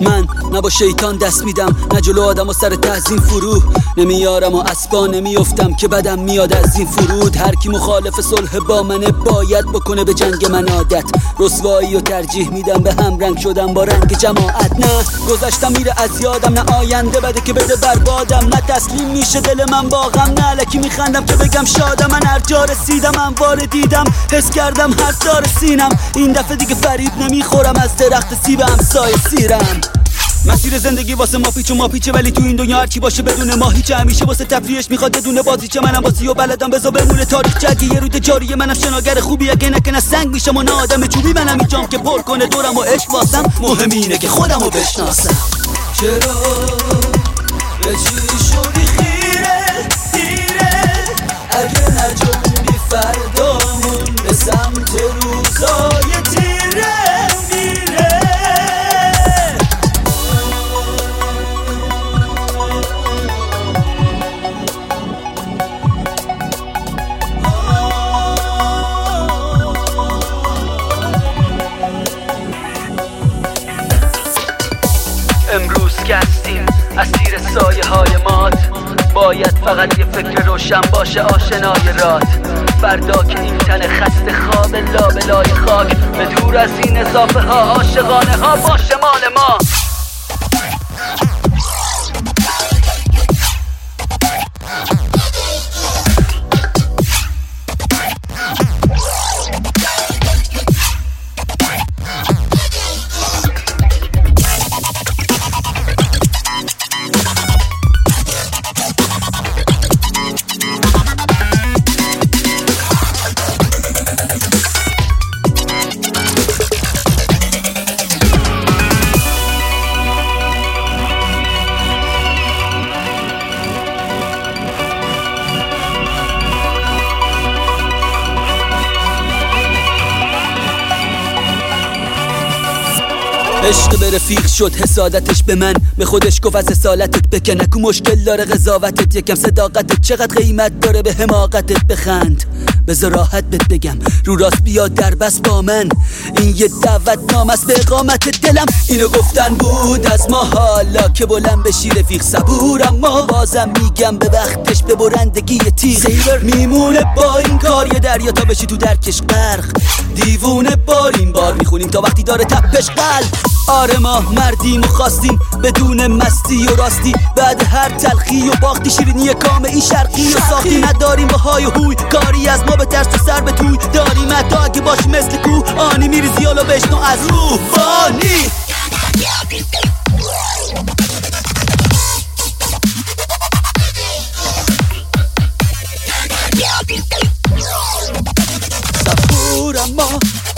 من نه با شیطان دست میدم، نه جلو آدم و سر تعظیم فرو نمیارم و اسبا نمیافتم که بدم میاد از این فرود. هر کی مخالف صلح با منه باید بکنه به جنگ من عادت. رسوایی و ترجیح میدم به هم رنگ شدم با رنگ جماعت. نه گذشتم میره از یادم، نه آینده بده که بده بربادم، نه تسلیم میشه دل من با غم، نه الکی میخندم که بگم شادم. من هر جا رسیدم انوار دیدم، حس کردم هر دار سینم. این دفعه دیگه فریب نمیخورم از درخت سیب همسایه سیرم. مسیر زندگی واسه ما پیچ و ما پیچه، ولی تو این دنیا هرچی باشه بدون ما هیچه. همیشه واسه تفریحش میخواد بدون بازیچه، منم باسی و بلدم بذار بمونه تاریخ جگی. یه رود جاریه منم شناگر خوبی، اگه نکنه سنگ میشم و نه آدم چوبی. منم اینجام که پر کنه دورم و عشق واسم، مهم اینه که خودمو بشناسم. چرا به چی شدی خیره خیره؟ اگه نجومی فردامون به سمت روزای تیره میره. امروز که هستیم اسیر سایه های مات، باید فقط یه فکر روشن باشه آشنای رات. فردا که این تن خسته خواب لابلای خاک، به دور از این اضافه ها عاشقانه ها باشه مال ما. عشق به رفیق شد حسادتش به من، به خودش گفت از اصالتت بکن. نکو مشکل داره قضاوتت، یکم صداقتت چقدر قیمت داره به حماقتت. بخند بذار راحت بهت بگم، رو راست بیاد در بس با من. این یه دعوت نام است به اقامت دلم. اینو گفتن بود از ما، حالا که بلند بشی رفیق صبور. اما بازم میگم به وقتش به برندگی تیغ میمونه با این کار. یه دریا تا بشی تو درکش غرق، دیوونه بار این بار میخونیم تا وقتی داره تپش قلب. آره ما مردیم و خواستیم بدون مستی و راستی، بعد هر تلخی و باختی شیرینی کام این شرقی و ساختی. نداریم با های و هوی کاری از ما به ترس تو سر به توی داریم، حتی اگه باشی مثل کو آنی میریزی حالا بشنو از روح فانی. صبور اما